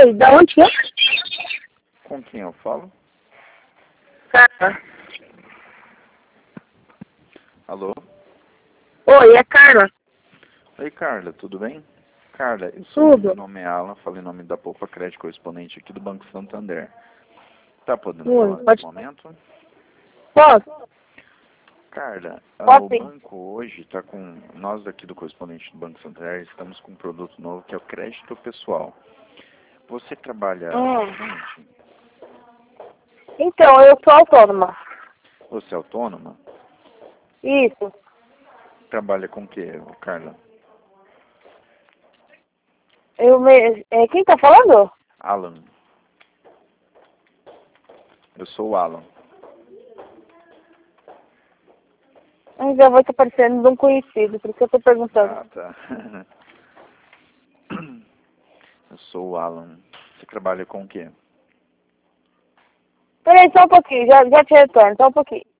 Oi, da onde que é? Com quem eu falo? Carla. Alô? Oi, é Carla. Oi, Carla, tudo bem? Carla, meu Tudo. nome é Alan, falei em nome da Poupa Crédito, correspondente aqui do Banco Santander. Tá podendo Oi, falar nesse pode. momento? Posso? Carla, Posso o sim. banco hoje está com... Nós aqui do correspondente do Banco Santander estamos com um produto novo que é o crédito pessoal. Você trabalha Hum. atualmente? Então, eu sou autônoma. Você é autônoma? Isso. Trabalha com o quê, Carla? Quem tá falando? Alan. Eu sou o Alan. Já vou estar parecendo de um conhecido, por isso que eu tô perguntando. Ah, tá. Eu sou o Alan. Você trabalha com o quê? Peraí, só um pouquinho, já te retorno, só um pouquinho.